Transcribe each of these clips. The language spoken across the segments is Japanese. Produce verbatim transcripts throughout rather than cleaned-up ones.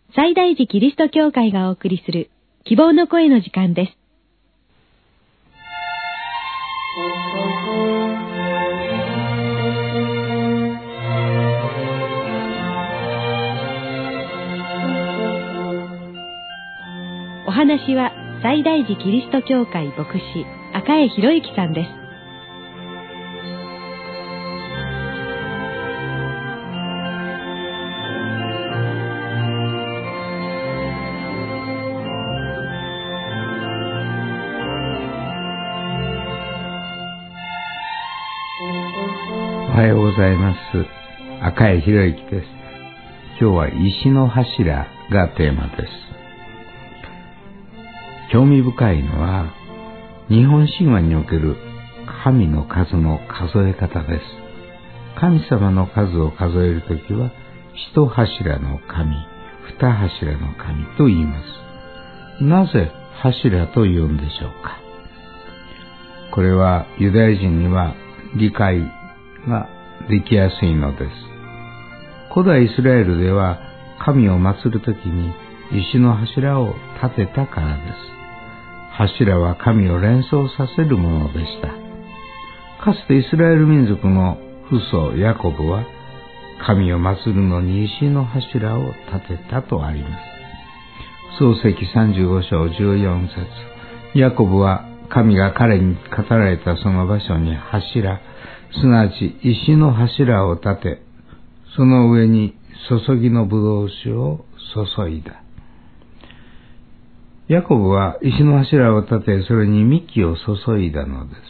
西大寺キリスト教会がお送りする希望の声の時間です。お話は西大寺キリスト教会牧師赤江博之さんです。 おはようございます。赤江博之です。今日は石の柱がテーマです。興味深いのは日本神話における神の数の数え方です。神様の数を数えるときは一柱の神、二柱の神と言います。なぜ柱と言うんでしょうか。これはユダヤ人には理解ができやすいのです。古代イスラエルでは神を祀るときに石の柱を立てたからです。柱は神を連想させるものでした。かつてイスラエル民族の父祖ヤコブは神を祀るのに石の柱を立てたとあります。創世記さんじゅうご章じゅうよん節、ヤコブは神が彼に語られたその場所に柱、すなわち石の柱を立て、その上に注ぎのブドウ酒を注いだ。ヤコブは石の柱を立て、それに幹を注いだのです。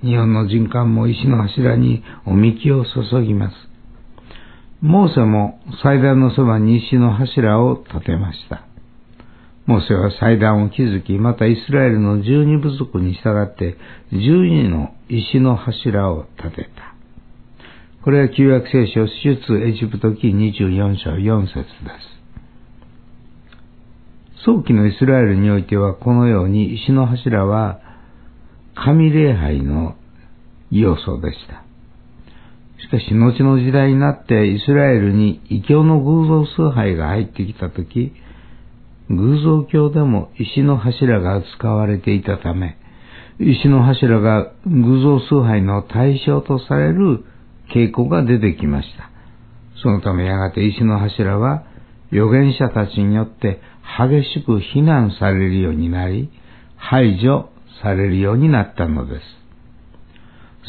日本の人間も石の柱にお幹を注ぎます。モーセも祭壇のそばに石の柱を立てました。モーセは祭壇を築き、またイスラエルの十二部族に従って十二の石の柱を立てた。これは旧約聖書出エジプト記にじゅうよん章よん節です。早期のイスラエルにおいてはこのように石の柱は神礼拝の要素でした。しかし後の時代になってイスラエルに異教の偶像崇拝が入ってきたとき、偶像教でも石の柱が使われていたため、石の柱が偶像崇拝の対象とされる傾向が出てきました。そのためやがて石の柱は預言者たちによって激しく非難されるようになり、排除されるようになったのです。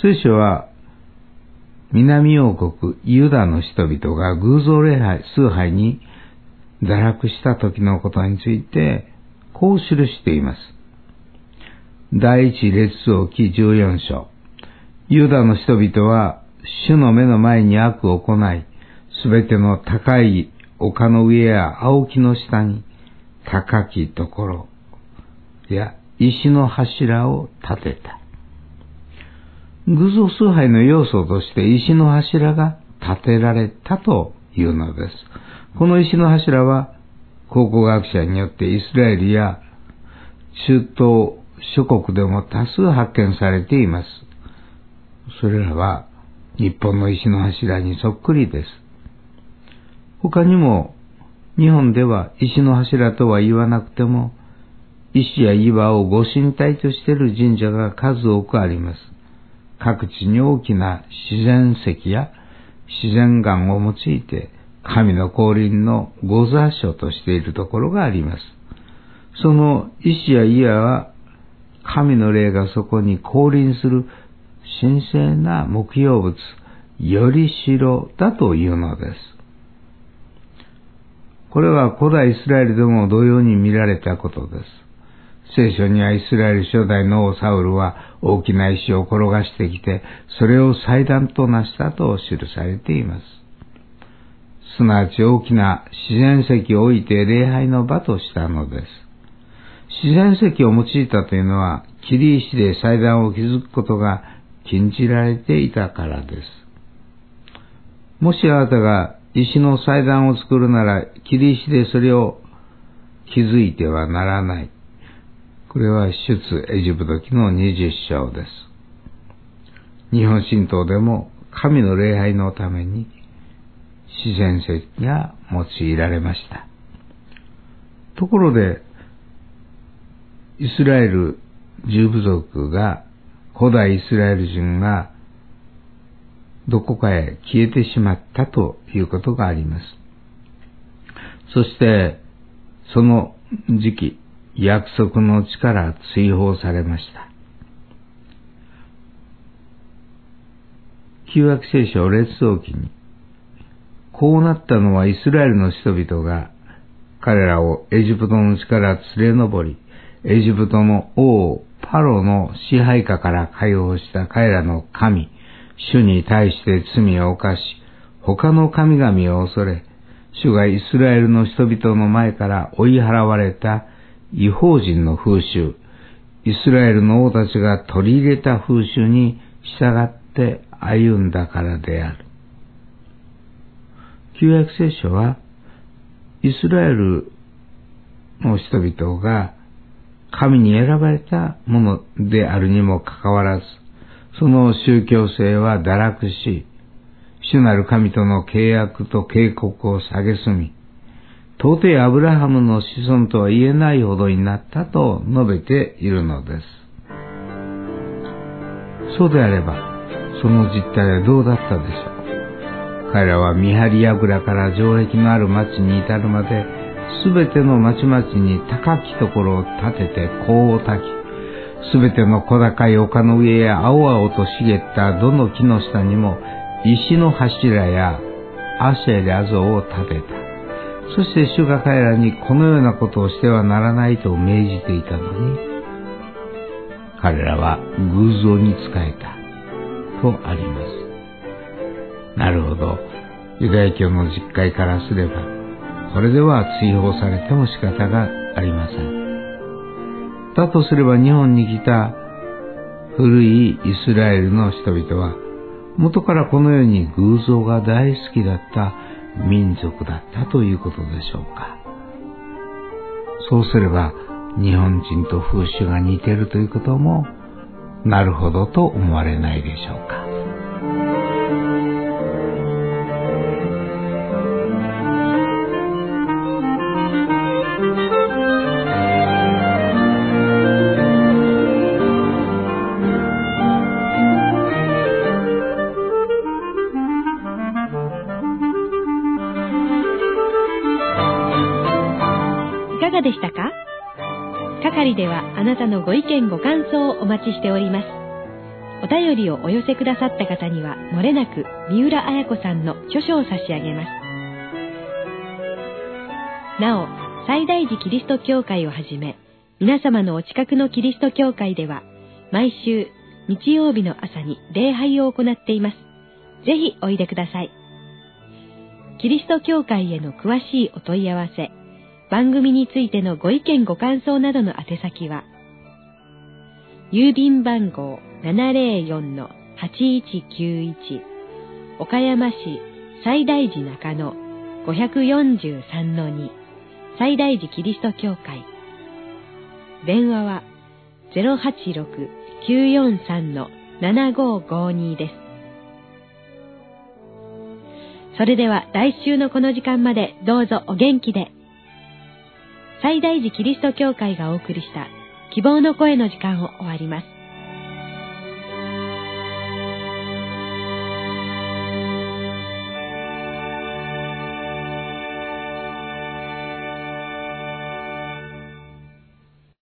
聖書は南王国ユダの人々が偶像礼拝崇拝に堕落した時のことについてこう記しています。第一列王記じゅうよん章、ユダの人々は主の目の前に悪を行い、すべての高い丘の上や青木の下に高きところや石の柱を立てた。偶像崇拝の要素として石の柱が立てられたというのです。この石の柱は考古学者によってイスラエルや中東諸国でも多数発見されています。それらは日本の石の柱にそっくりです。他にも日本では石の柱とは言わなくても石や岩をご神体としている神社が数多くあります。各地に大きな自然石や自然岩を用いて神の降臨の御座所としているところがあります。その石や岩は神の霊がそこに降臨する神聖な木曜物、よりしろだというのです。これは古代イスラエルでも同様に見られたことです。聖書にはイスラエル初代の王サウルは大きな石を転がしてきて、それを祭壇となしたと記されています。すなわち大きな自然石を置いて礼拝の場としたのです。自然石を用いたというのは、切り石で祭壇を築くことが禁じられていたからです。もしあなたが石の祭壇を作るなら、切り石でそれを築いてはならない。これは出エジプト記のにじゅう章です。日本神道でも神の礼拝のために自然石が用いられました。 ところで、イスラエル十部族が、古代イスラエル人が、どこかへ消えてしまったということがあります。そして、その時期、約束の地から追放されました。旧約聖書列王記に、こうなったのはイスラエルの人々が、彼らをエジプトの地から連れ上り、エジプトの王パロの支配下から解放した彼らの神、主に対して罪を犯し、他の神々を恐れ、主がイスラエルの人々の前から追い払われた異邦人の風習、イスラエルの王たちが取り入れた風習に従って歩んだからである。旧約聖書は、イスラエルの人々が神に選ばれたものであるにもかかわらず、その宗教性は堕落し、主なる神との契約と警告を蔑み、到底アブラハムの子孫とは言えないほどになったと述べているのです。そうであれば、その実態はどうだったでしょう。彼らは見張り櫓から城壁のある町に至るまで、すべての町々に高きところを建てて香を焚き、すべての小高い丘の上や青々と茂ったどの木の下にも石の柱やアシェラ像を建てた。そして主が彼らにこのようなことをしてはならないと命じていたのに、彼らは偶像に仕えたとあります。なるほど。ユダヤ教の実会からすれば、これでは追放されても仕方がありません。だとすれば日本に来た古いイスラエルの人々は、元からこのように偶像が大好きだった民族だったということでしょうか。そうすれば日本人と風習が似ているということもなるほどと思われないでしょうか。 いかがでしたか？係ではあなたのご意見ご感想をお待ちしております。お便りをお寄せくださった方にはもれなく三浦綾子さんの著書を差し上げます。なお、西大寺キリスト教会をはじめ、皆様のお近くのキリスト教会では毎週日曜日の朝に礼拝を行っています。ぜひおいでください。キリスト教会への詳しいお問い合わせ、番組についてのご意見ご感想などの宛先は、郵便番号 ななぜろよんのはちいちきゅういち 岡山市西大寺中野 ごよんさんのに 西大寺キリスト教会。電話は ゼロはちろく きゅうよんさん ななごごに です。それでは来週のこの時間までどうぞお元気で。西大寺キリスト教会がお送りした希望の声の時間を終わります。